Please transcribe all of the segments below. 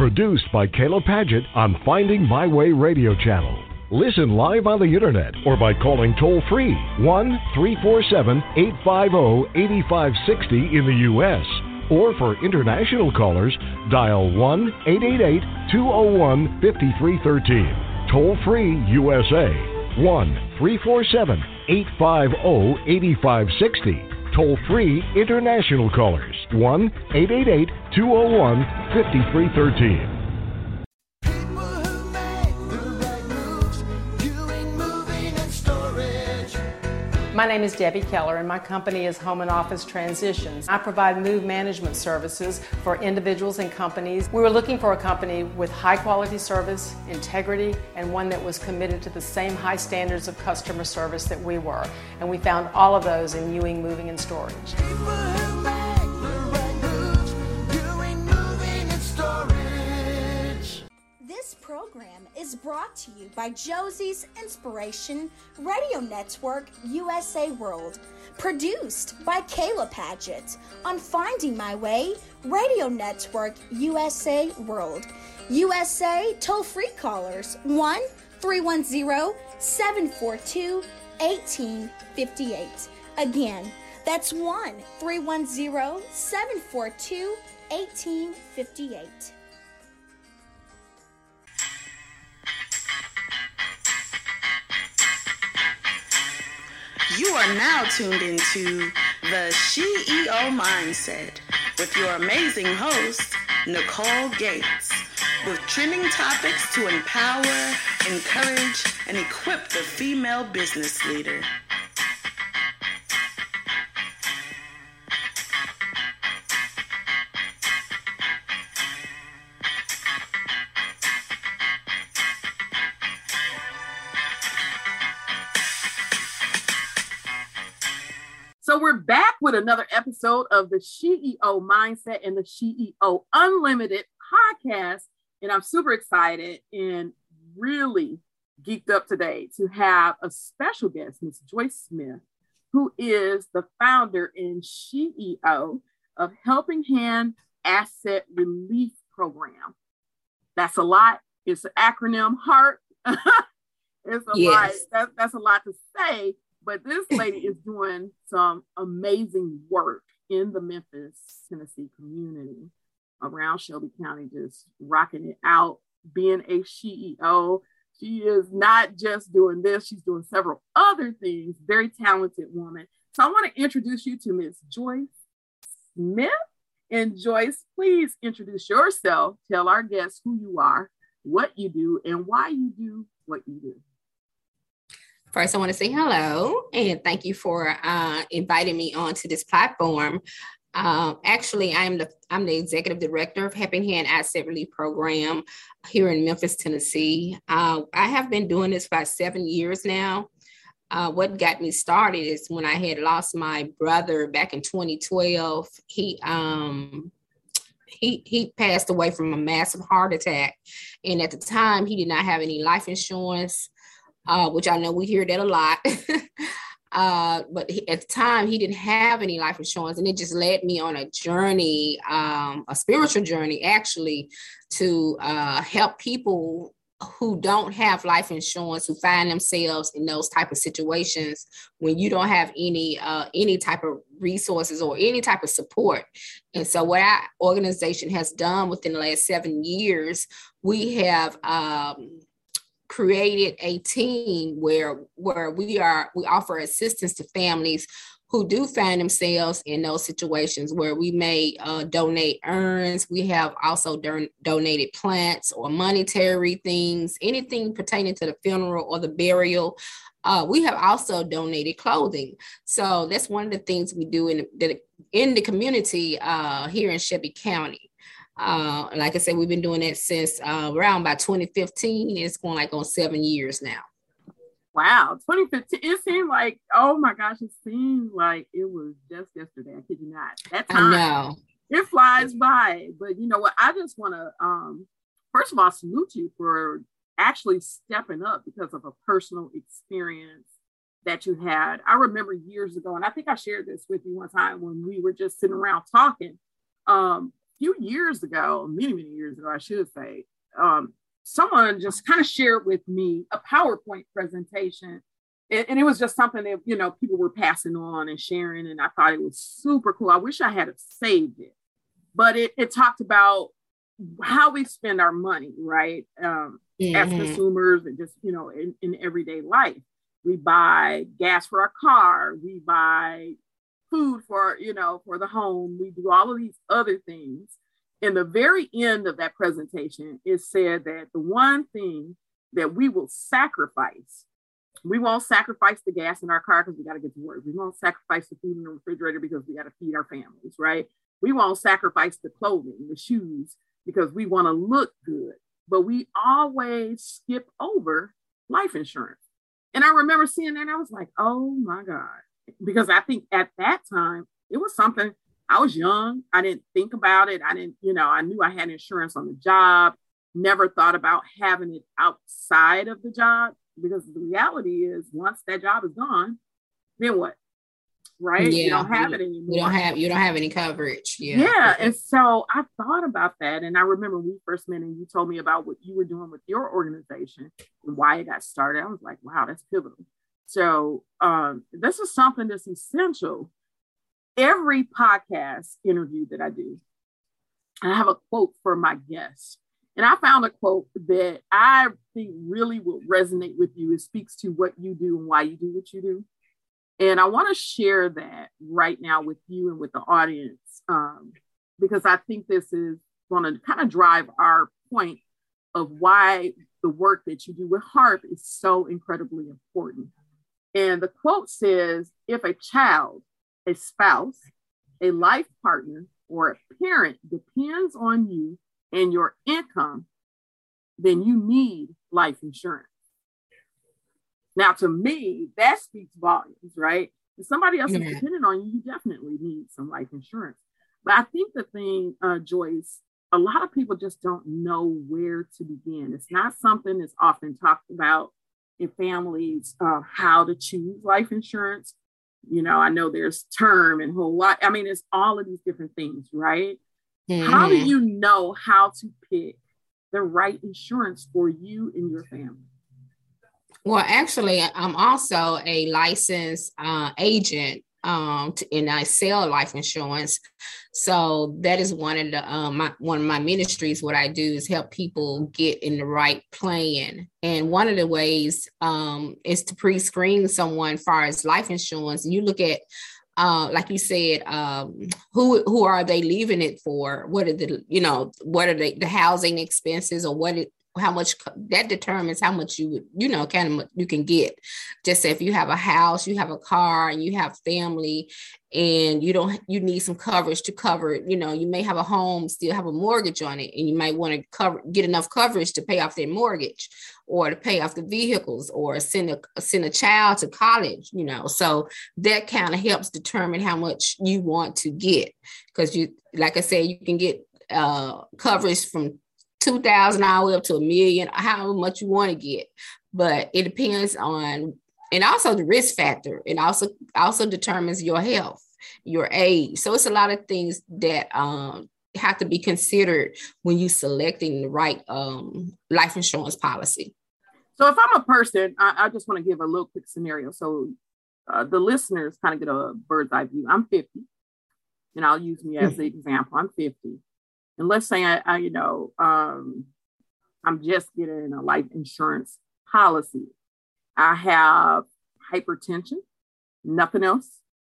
Produced by Kayla Paget on Finding My Way Radio Channel. Listen live on the internet or by calling toll-free 1-347-850-8560 in the U.S. Or for international callers, dial 1-888-201-5313. Toll-free USA, 1-347-850-8560. Toll-free international callers, 1-888-201-5313. My name is Debbie Keller, and my company is Home and Office Transitions. I provide move management services for individuals and companies. We were looking for a company with high quality service, integrity, and one that was committed to the same high standards of customer service that we were. And we found all of those in Ewing Moving and Storage. This program is brought to you by Josie's Inspiration Radio Network USA World, produced by Kayla Paget on Finding My Way Radio Network USA World. USA toll-free callers 1-310-742-1858. Again, that's 1-310-742-1858. You are now tuned into the CEO Mindset with your amazing host, Nicole Gates, with trending topics to empower, encourage, and equip the female business leader. So we're back with another episode of the CEO Mindset and the CEO Unlimited podcast. And I'm super excited and really geeked up today to have a special guest, Ms. Joyce Smith, who is the founder and CEO of Helping Hand Asset Relief Program. That's a lot. It's an acronym, HART. It's a lot. That's a lot to say. But this lady is doing some amazing work in the Memphis, Tennessee community around Shelby County, just rocking it out, being a CEO. She is not just doing this, she's doing several other things. Very talented woman. So I want to introduce you to Ms. Joyce Smith. And Joyce, please introduce yourself. Tell our guests who you are, what you do, and why you do what you do. First, I want to say hello and thank you for inviting me onto this platform. Actually, I'm the executive director of Helping Hand Asset Relief Program here in Memphis, Tennessee. I have been doing this for 7 years now. What got me started is when I had lost my brother back in 2012. He passed away from a massive heart attack, and at the time, he did not have any life insurance. Which I know we hear that a lot. But at the time, he didn't have any life insurance. And it just led me on a journey, a spiritual journey, actually, to help people who don't have life insurance, who find themselves in those type of situations when you don't have any type of resources or any type of support. And so what our organization has done within the last 7 years, we have created a team where we offer assistance to families who do find themselves in those situations where we may donate urns. We have also donated plants or monetary things, anything pertaining to the funeral or the burial. We have also donated clothing. So that's one of the things we do in the community here in Shelby County. Like I said, we've been doing that since around about 2015. It's going like on 7 years now. Wow, 2015. It seemed like, oh my gosh, it seemed like it was just yesterday. I kid you not. That time, I know. It flies by. But you know what? I just want to, first of all, salute you for actually stepping up because of a personal experience that you had. I remember years ago, and I think I shared this with you one time when we were just sitting around talking. few years ago, many years ago, I should say, someone just kind of shared with me a PowerPoint presentation. And it was just something that, you know, people were passing on and sharing. And I thought it was super cool. I wish I had saved it. But it talked about how we spend our money, right? As consumers and just, you know, in everyday life. We buy gas for our car. We buy food for, you know, for the home. We do all of these other things. In the very end of that presentation, it said that the one thing that we will sacrifice, we won't sacrifice the gas in our car because we got to get to work. We won't sacrifice the food in the refrigerator because we got to feed our families, right? We won't sacrifice the clothing, the shoes, because we want to look good. But we always skip over life insurance. And I remember seeing that and I was like, oh my God. Because I think at that time, it was something, I was young. I didn't think about it. I didn't, you know, I knew I had insurance on the job, never thought about having it outside of the job. Because the reality is once that job is gone, then what? Right? Yeah, you don't have it anymore. You don't have any coverage. Yeah. And so I thought about that. And I remember when we first met and you told me about what you were doing with your organization and why it got started. I was like, wow, that's pivotal. So this is something that's essential. Every podcast interview that I do, I have a quote for my guests. And I found a quote that I think really will resonate with you. It speaks to what you do and why you do what you do. And I want to share that right now with you and with the audience, because I think this is going to kind of drive our point of why the work that you do with HARP is so incredibly important. And the quote says, if a child, a spouse, a life partner, or a parent depends on you and your income, then you need life insurance. Now, to me, that speaks volumes, right? If somebody else is dependent on you, you definitely need some life insurance. But I think the thing, Joyce, a lot of people just don't know where to begin. It's not something that's often talked about in families, how to choose life insurance. You know, I know there's term and whole lot. I mean, it's all of these different things, right? How do you know how to pick the right insurance for you and your family? Well, actually, I'm also a licensed agent, and I sell life insurance. So that is one of the one of my ministries. What I do is help people get in the right plan. And one of the ways is to pre-screen someone as far as life insurance. And you look at, like you said, who are they leaving it for? What are the housing expenses, or how much that determines how much you can get. Just say if you have a house, you have a car, and you have family, and you need some coverage to cover it. You know, you may have a home, still have a mortgage on it, and you might want to get enough coverage to pay off their mortgage, or to pay off the vehicles, or send a child to college. You know, so that kind of helps determine how much you want to get, because like I said, you can get coverage from $2,000 all the way up to $1 million, how much you want to get. But it depends on, and also the risk factor. It also determines your health, your age. So it's a lot of things that have to be considered when you're selecting the right life insurance policy. So if I'm a person, I just want to give a little quick scenario. So the listeners kind of get a bird's eye view. I'm 50, and I'll use me as the example. I'm 50. And let's say I'm just getting a life insurance policy. I have hypertension, nothing else.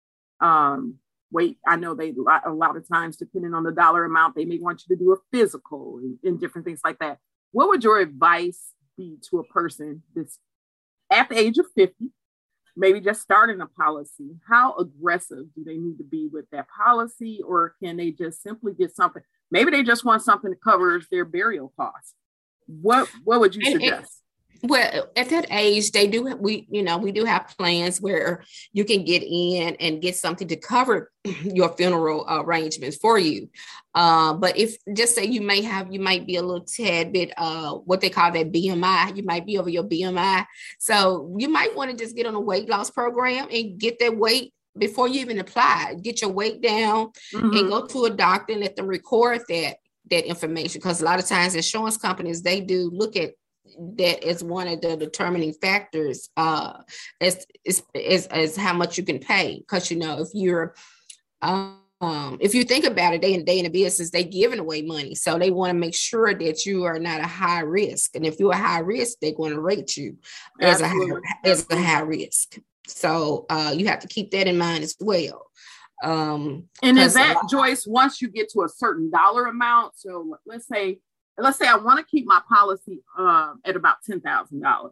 Weight, I know a lot of times, depending on the dollar amount, they may want you to do a physical and different things like that. What would your advice be to a person that's at the age of 50, maybe just starting a policy? How aggressive do they need to be with that policy? Or can they just simply get something? Maybe they just want something that covers their burial costs. What would you suggest? Well, at that age, we do have plans where you can get in and get something to cover your funeral arrangements for you. But if just say you might be a little tad bit, what they call that BMI, you might be over your BMI. So you might want to just get on a weight loss program and get that weight before you even apply, get your weight down and go to a doctor and let them record that information. Because a lot of times insurance companies, they do look at that as one of the determining factors as how much you can pay. Because, you know, if you think about it, day in the business, they giving away money. So they want to make sure that you are not a high risk. And if you're a high risk, they're going to rate you as a high risk. So you have to keep that in mind as well. And is that, Joyce, once you get to a certain dollar amount? So let's say I want to keep my policy at about $10,000.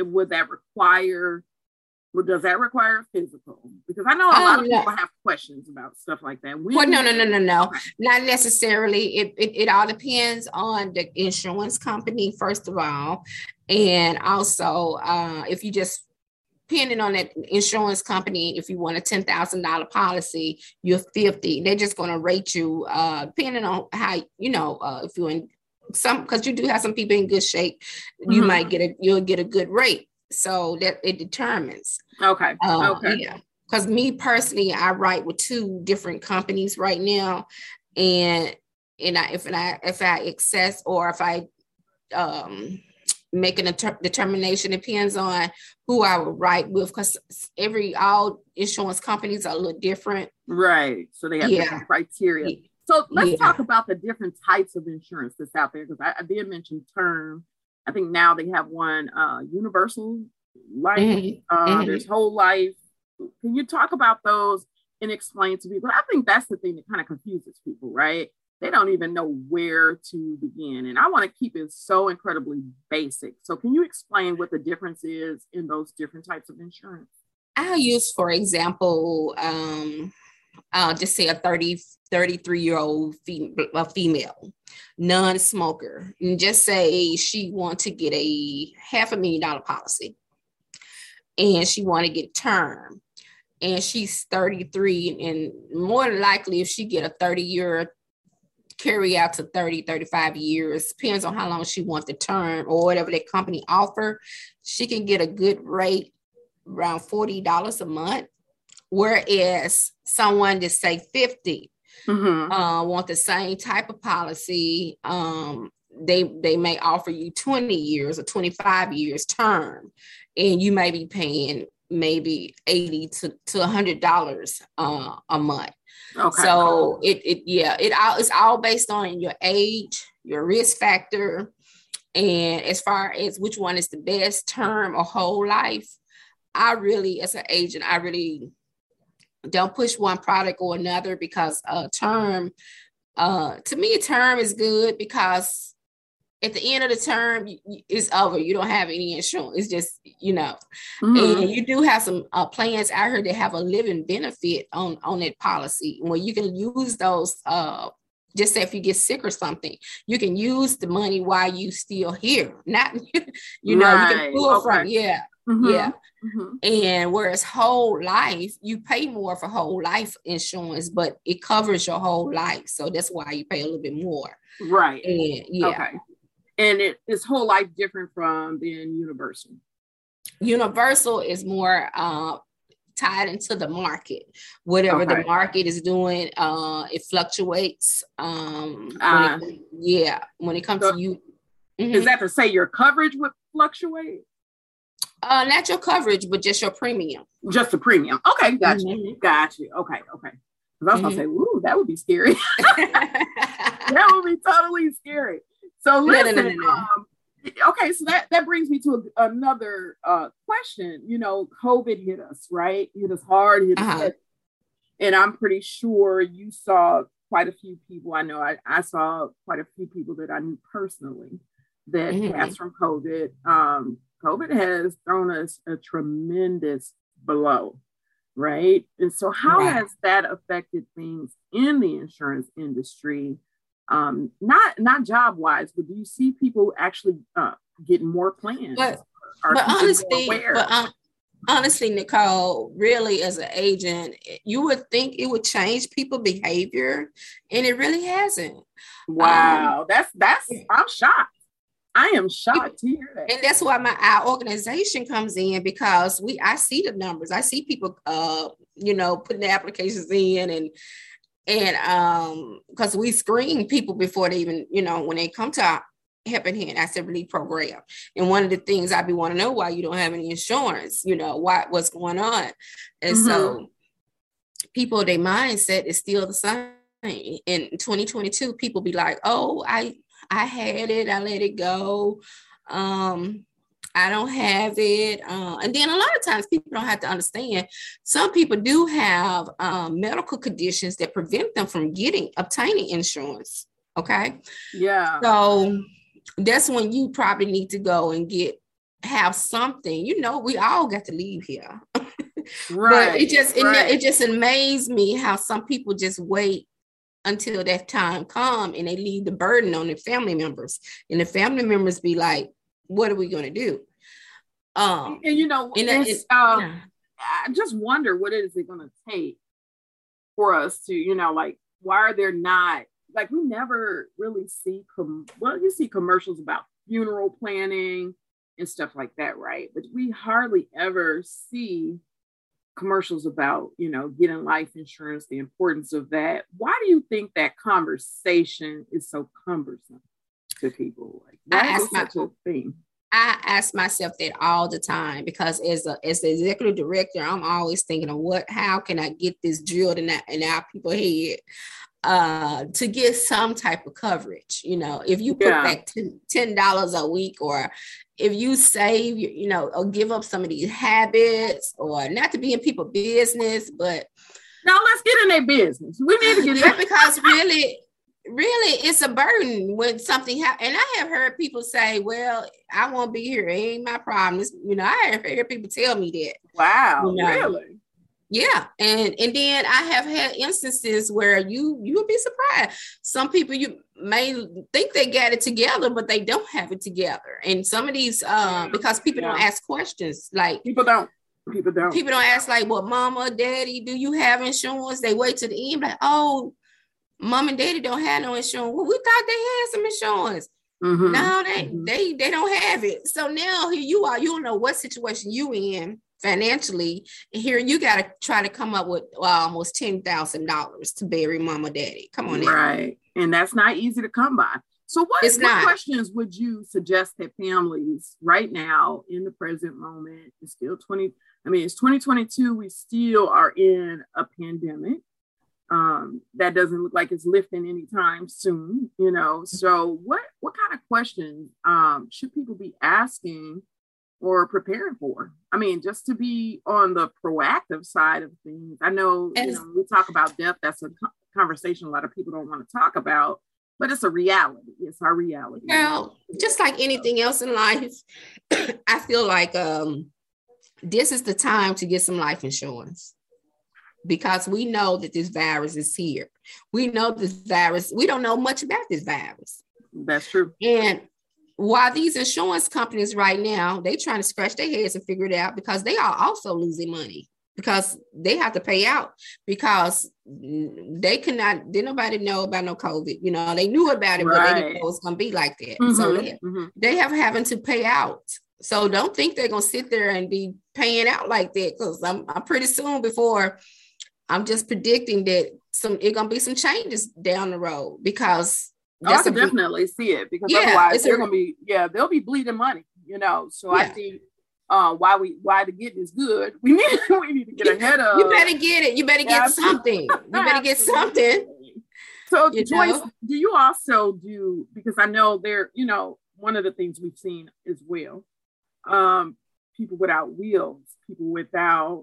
Does that require physical? Because I know a lot of people have questions about stuff like that. No. Okay. Not necessarily. It all depends on the insurance company, first of all. And also, if you just depending on that insurance company, if you want a $10,000 policy, you're 50. They're just going to rate you depending on how, if you're in some, because you do have some people in good shape, you might you'll get a good rate. So that it determines. Okay. Yeah. Because me personally, I write with 2 different companies right now, and if I access or if I make a determination, depends on who I would write with, because all insurance companies are a little different. Right. So they have different criteria. So let's talk about the different types of insurance that's out there, because I did mention term. I think now they have one universal life. There's whole life. Can you talk about those and explain to people? I think that's the thing that kind of confuses people, right? They don't even know where to begin. And I want to keep it so incredibly basic. So can you explain what the difference is in those different types of insurance? I'll use, for example, just say a 33-year-old female, non-smoker, and just say she wants to get a $500,000 policy, and she want to get term, and she's 33, and more than likely, if she get a 30-year carry out to 30, 35 years, depends on how long she wants the term or whatever that company offer, she can get a good rate around $40 a month. Whereas someone that say 50 want the same type of policy, they may offer you 20 years or 25 years term, and you may be paying maybe $80 to $100 a month. Okay. So it's all based on your age, your risk factor, and as far as which one is the best, term or whole life. As an agent, I really don't push one product or another, because term, to me, term is good, because at the end of the term, it's over. You don't have any insurance. It's just, and you do have some plans out here that have a living benefit on that policy, where you can use those, just say if you get sick or something, you can use the money while you still here. Not, you can pull from, yeah. And whereas whole life, you pay more for whole life insurance, but it covers your whole life. So that's why you pay a little bit more. Right. And okay. And is whole life different from being universal? Universal is more tied into the market. Whatever the market is doing, it fluctuates. When it comes to you. Is that to say your coverage would fluctuate? Not your coverage, but just your premium. Just the premium. Okay, got you. Okay. Because I was gonna say, ooh, that would be scary. That would be totally scary. So listen, No. Okay, so that brings me to another question. COVID hit us, right? Hit us hard, hit us heavy. And I'm pretty sure you saw quite a few people. I know I saw quite a few people that I knew personally that passed from COVID. COVID has thrown us a tremendous blow, right? And so how has that affected things in the insurance industry? Not job-wise, but do you see people actually getting more plans? But honestly, Nicole, really as an agent, you would think it would change people's behavior, and it really hasn't. Wow, that's I'm shocked. I am shocked to hear that. And that's why our organization comes in, because I see the numbers. I see people, putting the applications in, and because we screen people before they even, when they come to our Helping Hand Active Relief program. And one of the things I'd be want to know why you don't have any insurance, what's going on. And so people, their mindset is still the same. In 2022, people be like, oh, I had it, I let it go. I don't have it. And then a lot of times people don't have to understand. Some people do have medical conditions that prevent them from obtaining insurance. Okay. Yeah. So that's when you probably need to go and have something. We all got to leave here. Right. But it just amazed me how some people just wait until that time come and they leave the burden on their family members, and the family members be like, what are we going to do? I just wonder what is it going to take for us to, why are there not, we never really see, you see commercials about funeral planning and stuff like that, right? But we hardly ever see commercials about, getting life insurance, the importance of that. Why do you think that conversation is so cumbersome to people? Why is it such a thing? I ask myself that all the time, because as the executive director, I'm always thinking of how can I get this drilled in our people's head to get some type of coverage. If you put back $10 a week, or if you save, or give up some of these habits, or not to be in people's business, but now let's get in their business. We need to get in because really it's a burden when something happens. And I have heard people say, well, I won't be here. It ain't my problem. I have heard people tell me that. Wow. Really? Yeah. And then I have had instances where you will be surprised. Some people, you may think they got it together, but they don't have it together. And some of these, because people don't ask questions, like people don't ask, like, well, mama, daddy, do you have insurance? They wait to the end, like, oh, mom and daddy don't have no insurance. Well, we thought they had some insurance. No, they don't have it. So now here you are, you don't know what situation you in financially, and here you got to try to come up with almost $10,000 to bury mama, daddy. Come on now. Right. And that's not easy to come by. So what questions would you suggest that families right now in the present moment, it's still it's 2022, we still are in a pandemic. That doesn't look like it's lifting anytime soon, So what kind of questions should people be asking or preparing for? Just to be on the proactive side of things. I know, we talk about death. That's a conversation a lot of people don't want to talk about, but it's a reality. It's our reality. Well, just like anything else in life, I feel like this is the time to get some life insurance. Because we know that this virus is here. We know this virus. We don't know much about this virus. That's true. And while these insurance companies right now, they trying to scratch their heads and figure it out, because they are also losing money, because they have to pay out, because they cannot, did nobody know about no COVID. They knew about it, but they didn't know it was going to be like that. So they have having to pay out. So don't think they're going to sit there and be paying out like that, because I'm pretty soon before, I'm just predicting that it's gonna be some changes down the road, because I can definitely see it, because otherwise they'll be bleeding money, So I see why the getting is good. We need to get ahead of. You better get it. You better get something. You better get something. So Joyce, do you also do, because I know there, one of the things we've seen as well, people without wheels, people without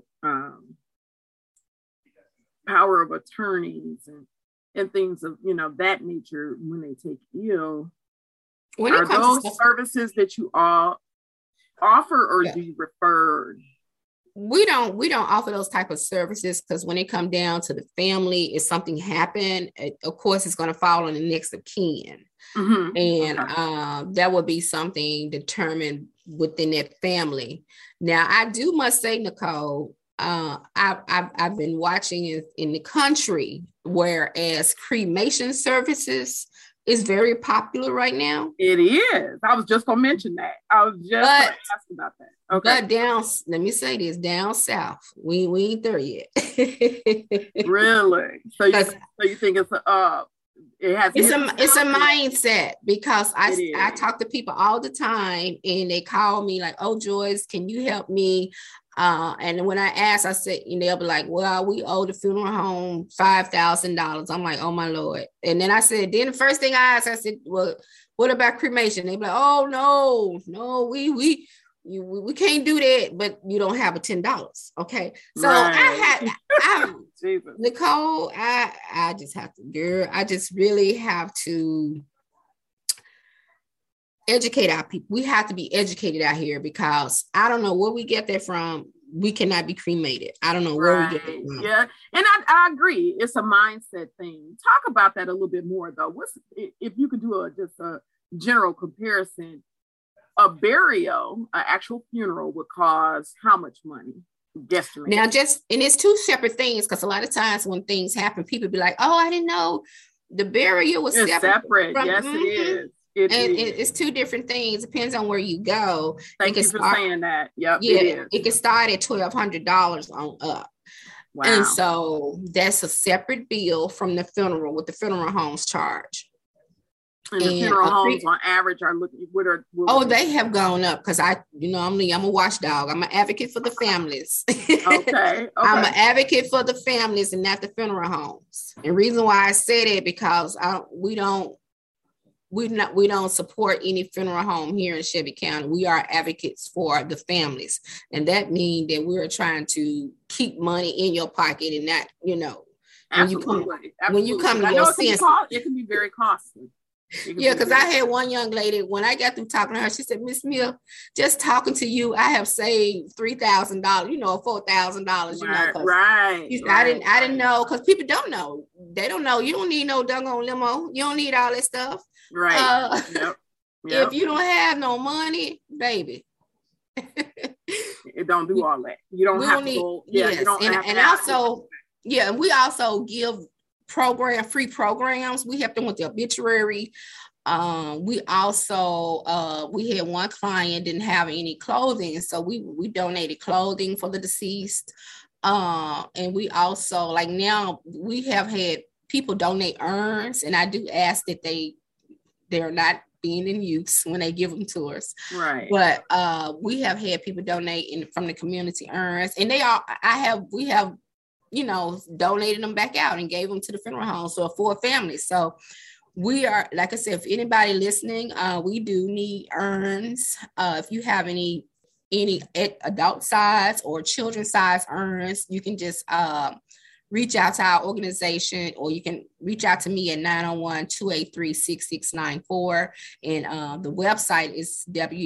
power of attorneys and things of that nature when they take ill. Are those services that you all offer, or do you refer? We don't offer those type of services, because when it come down to the family, if something happened, of course it's going to fall on the next of kin. And that would be something determined within that family. Now, I must say, Nicole, I've been watching in the country, whereas cremation services is very popular right now. It is. I was just gonna mention that. I was just gonna ask about that. Okay. But let me say this, down south, we ain't there yet. Really? So you think it's it's a mindset, because I talk to people all the time and they call me like, oh, Joyce, can you help me? And when I ask, I said, they'll be like, well, we owe the funeral home $5,000. I'm like, oh my Lord. And then the first thing I asked, I said, well, what about cremation? They be like, oh no, we can't do that, but you don't have a $10. Okay. So right. Nicole, I just have to, girl, I just really have to educate our people. We have to be educated out here, because I don't know where we get that from. We cannot be cremated. I don't know where we get that from. Yeah. And I agree. It's a mindset thing. Talk about that a little bit more though. If you could do just a general comparison, a burial, an actual funeral would cost how much money? Guesstimate. Now and it's two separate things, because a lot of times when things happen, people be like, oh, I didn't know the burial was separate. Yes, it is. It's two different things. Depends on where you go. Thank you for saying that. Yep. Yeah, it can start at $1,200 on up. Wow. And so that's a separate bill from the funeral, with the funeral homes charge. And the funeral homes on average are looking. They have gone up, because I'm a watchdog. I'm an advocate for the families. Okay. I'm an advocate for the families and not the funeral homes. And reason why I say that, because we don't support any funeral home here in Shelby County. We are advocates for the families, and that means that we're trying to keep money in your pocket and not, Absolutely. When you come to your senses. It can be very costly. Yeah, because I had one young lady, when I got through talking to her, she said, Miss Mill, just talking to you, I have saved $3,000, $4,000, Right. I didn't know, because people don't know. They don't know. You don't need no doggone limo. You don't need all that stuff. Right. Yep. If you don't have no money, baby. It don't do all that. You don't have to go. Yeah, yes. You don't have and also, yeah, and we also give free programs. We help them with the obituary. We also we had one client didn't have any clothing, so we donated clothing for the deceased. And we also, like, now we have had people donate urns, and I do ask that they're not being in use when they give them to us. Right. But we have had people donate from the community urns, and we have donated them back out and gave them to the funeral home, so for families. So we are, like I said, if anybody listening, we do need urns. If you have any adult size or children size urns, you can just reach out to our organization, or you can reach out to me at 901-283-6694. And the website is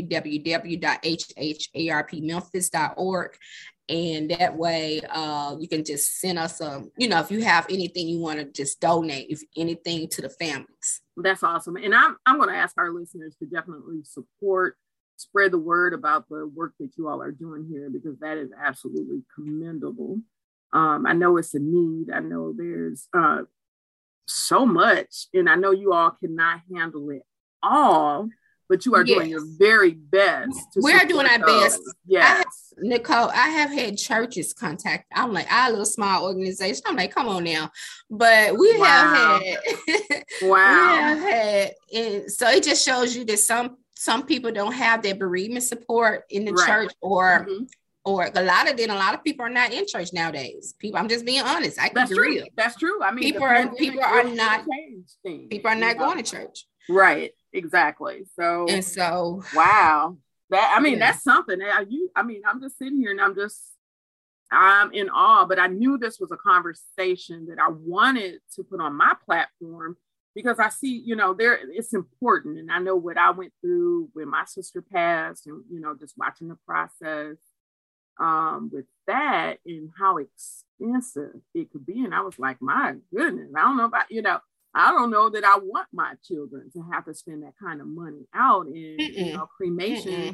www.hharpmemphis.org. And that way you can just send us if you have anything you want to just donate, if anything, to the families. That's awesome. And I'm going to ask our listeners to definitely spread the word about the work that you all are doing here, because that is absolutely commendable. I know it's a need. I know there's so much, and I know you all cannot handle it all, but you are doing your very best. We're doing our best. Yes. Nicole, I have had churches contact. I'm like, our little small organization. I'm like, come on now. But we have had. Wow. We have had. And so it just shows you that some people don't have their bereavement support in the church, or a lot of people are not in church nowadays. I'm just being honest. That's true. Real. That's true. I mean, people are not going to church. Right. Exactly. So wow. That's something. I'm just sitting here and I'm in awe, but I knew this was a conversation that I wanted to put on my platform, because I see, it's important. And I know what I went through when my sister passed, and, just watching the process with that and how expensive it could be. And I was like, my goodness, I don't know about, I don't know that I want my children to have to spend that kind of money out in cremation.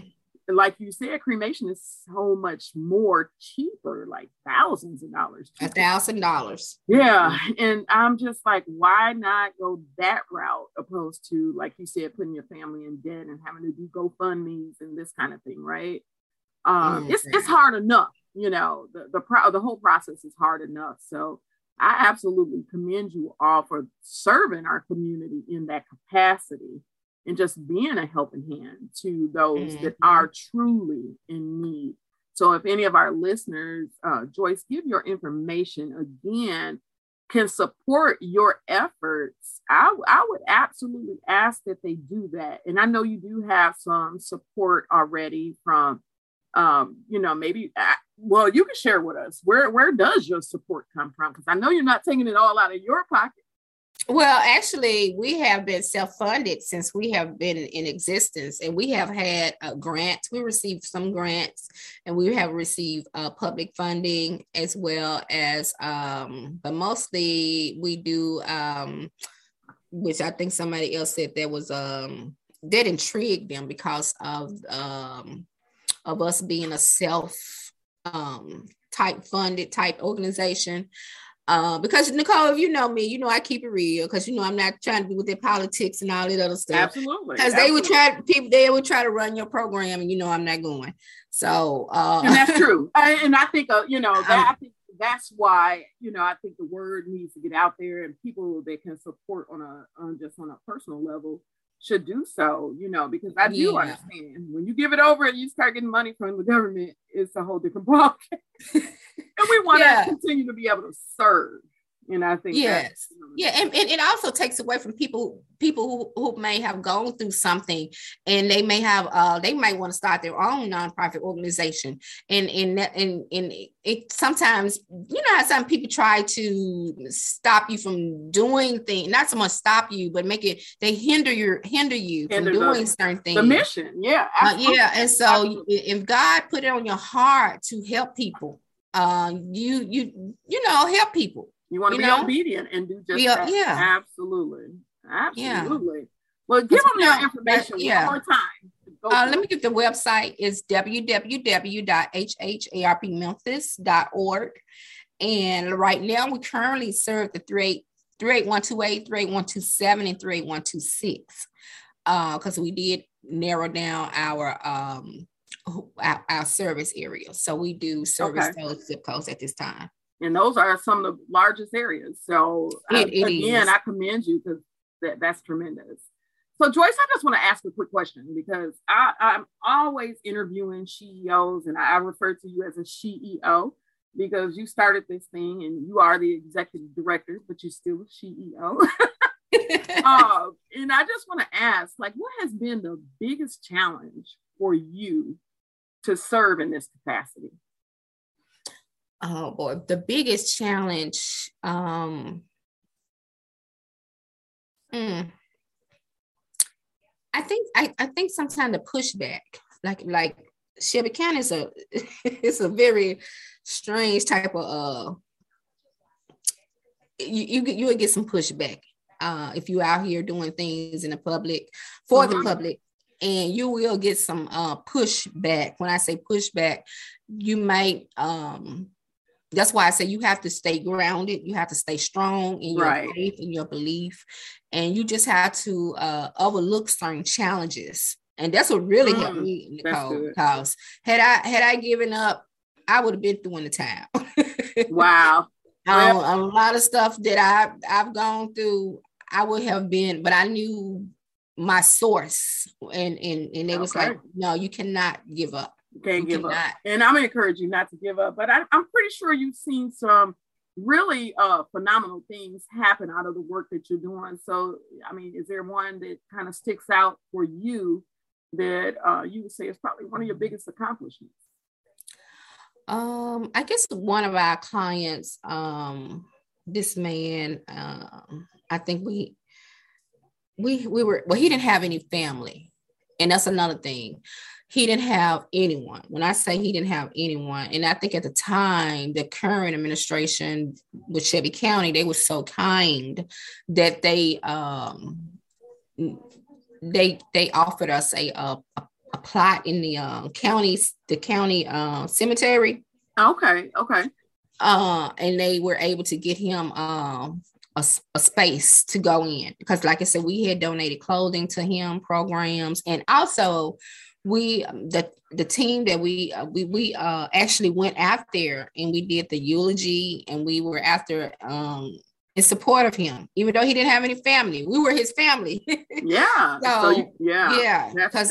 like you said, cremation is so much more cheaper, like thousands of dollars. $1,000. Yeah. And I'm just like, why not go that route opposed to, like you said, putting your family in debt and having to do GoFundMe's and this kind of thing, right? It's hard enough, you know, the whole process is hard enough. So I absolutely commend you all for serving our community in that capacity and just being a helping hand to those that are truly in need. So if any of our listeners, Joyce, give your information again, can support your efforts, I would absolutely ask that they do that. And I know you do have some support already from, you know, maybe, well, you can share with us, where does your support come from? Because I know you're not taking it all out of your pocket. Well, actually, we have been self-funded since we have been in existence, and we have had grants. We received some grants, and we have received public funding as well as, but mostly we do, which I think somebody else said there was, that intrigued them because of us being a self type funded type organization. Because Nicole, if you know me, you know I keep it real, because you know I'm not trying to do with their politics and all that other stuff. Absolutely. Because they would try to run your program, and you know I'm not going. So and that's true. And I think you know that I think that's why, you know, I think the word needs to get out there, and people that can support on a personal level should do so, you know, because I do understand when you give it over and you start getting money from the government, it's a whole different ballgame. And we want to continue to be able to serve. And I think yes. And it also takes away from people who may have gone through something, and they may have they might want to start their own nonprofit organization. And it sometimes, you know how some people try to stop you from doing things, not so much stop you, but they hinder you from doing certain things. The mission, and so if God put it on your heart to help people, you know, help people. You want to be obedient and do just that. Yeah. Absolutely. Yeah. Well, give them your information one more time. Let me give the website. It's www.hharpmemphis.org. And right now we currently serve the 38128, 38127, and 38126. Because we did narrow down our service area. So we do service those zip codes at this time. And those are some of the largest areas. So I commend you, because that's tremendous. So Joyce, I just want to ask a quick question, because I'm always interviewing CEOs, and I refer to you as a CEO because you started this thing and you are the executive director, but you're still a CEO. And I just want to ask, like, what has been the biggest challenge for you to serve in this capacity? Oh boy, the biggest challenge. I think sometimes the pushback, like Shelby County is it's a very strange type of you would get some pushback if you out here doing things in the public for the public. And you will get some pushback. When I say pushback, you might that's why I say you have to stay grounded. You have to stay strong in your faith, in your belief, and you just have to overlook certain challenges. And that's what really helped me, Nicole. Because had I given up, I would have been through in the towel. Wow. A lot of stuff that I've gone through, I would have been, but I knew my source, and it was like, no, you cannot give up. You can't give up. And I'm gonna encourage you not to give up, but I'm pretty sure you've seen some really phenomenal things happen out of the work that you're doing. So, I mean, is there one that kind of sticks out for you that you would say is probably one of your biggest accomplishments? I guess one of our clients, this man, I think we were, well, he didn't have any family, and that's another thing. He didn't have anyone. When I say he didn't have anyone, and I think at the time, the current administration with Shelby County, they were so kind that they offered us a plot in the county cemetery. Okay. And they were able to get him a space to go in, because like I said, we had donated clothing to him, programs, and also the team that we actually went out there and we did the eulogy, and we were after in support of him, even though he didn't have any family. We were his family. Yeah. Yeah. That's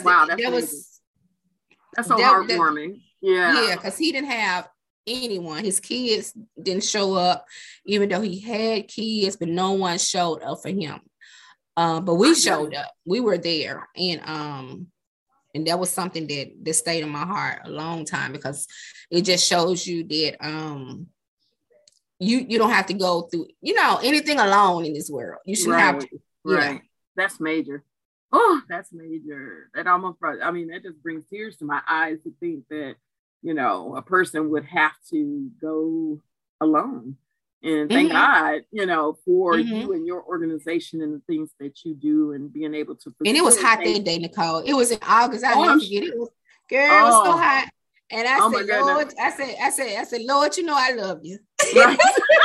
so heartwarming. Yeah, because he didn't have anyone. His kids didn't show up, even though he had kids, but no one showed up for him. But we showed up. We were there, and that was something that stayed in my heart a long time, because it just shows you that you don't have to go through anything alone in this world. You shouldn't have to. Right. That's major. Oh, that's major. That almost brought, that just brings tears to my eyes to think that, a person would have to go alone. And thank God, for you and your organization and the things that you do and being able to. And it was hot that day, Nicole. It was in August. I never forget it. It was so hot. And I said, Lord, I said, Lord, I love you. Right.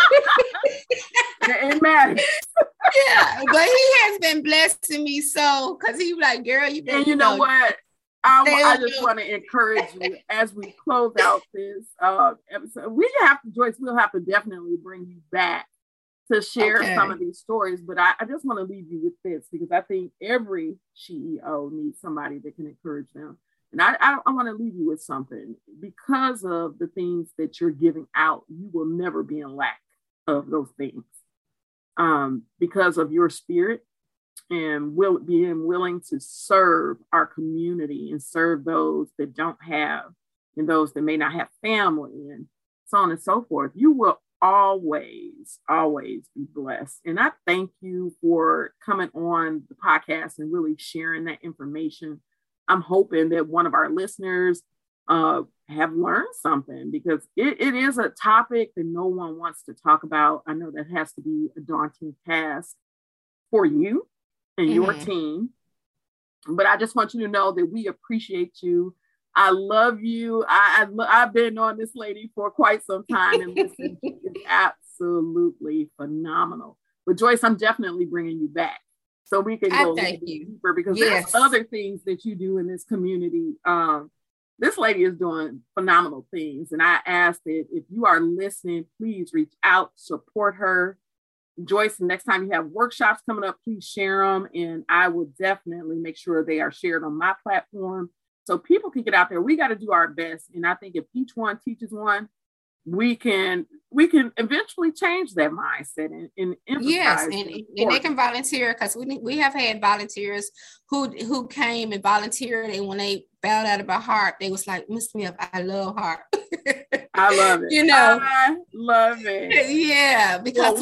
It matters. Yeah, but he has been blessing me so, because he was like, girl, you. And you know what? I just want to encourage you as we close out this episode. Joyce, we'll have to definitely bring you back to share some of these stories. But I just want to leave you with this, because I think every CEO needs somebody that can encourage them. And I want to leave you with something. Because of the things that you're giving out, you will never be in lack of those things. Because of your spirit and being willing to serve our community and serve those that don't have, and those that may not have family, and so on and so forth, you will always be blessed. And I thank you for coming on the podcast and really sharing that information. I'm hoping that one of our listeners have learned something, because it is a topic that no one wants to talk about. I know that has to be a daunting task for you and your team, but I just want you to know that we appreciate you. I love you. I've been on this lady for quite some time, and listen, she is absolutely phenomenal. But Joyce, I'm definitely bringing you back so we can go deeper, because there's other things that you do in this community. This lady is doing phenomenal things. And I ask that if you are listening, please reach out, support her. Joyce, next time you have workshops coming up, please share them. And I will definitely make sure they are shared on my platform so people can get out there. We got to do our best. And I think if each one teaches one, we can eventually change that mindset and emphasize. And they can volunteer, because we have had volunteers who came and volunteered, and when they found out about HARP, they was like, Miss Smith, I love HARP. I love it. I love it. Yeah, because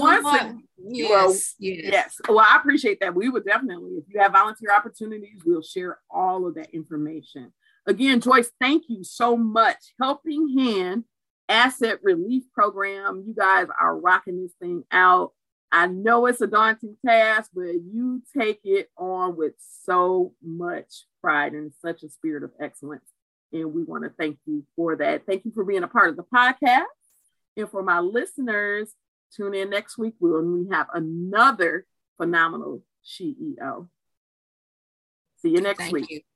yes. Well, I appreciate that. We would definitely, if you have volunteer opportunities, we'll share all of that information. Again, Joyce, thank you so much. Helping Hand Asset Relief Program. You guys are rocking this thing out. I know it's a daunting task, but you take it on with so much pride and such a spirit of excellence. And we want to thank you for that. Thank you for being a part of the podcast. And for my listeners, tune in next week when we have another phenomenal CEO. See you next week. You.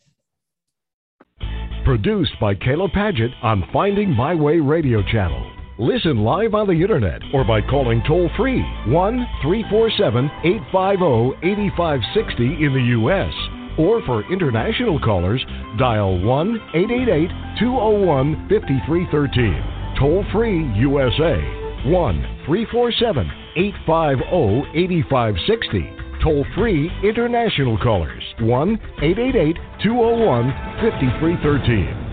Produced by Kayla Padgett on Finding My Way Radio Channel. Listen live on the internet or by calling toll-free 1-347-850-8560 in the U.S. Or for international callers, dial 1-888-201-5313. Toll-free USA 1-347-850-8560. Toll-free international callers 1-888-201-5313.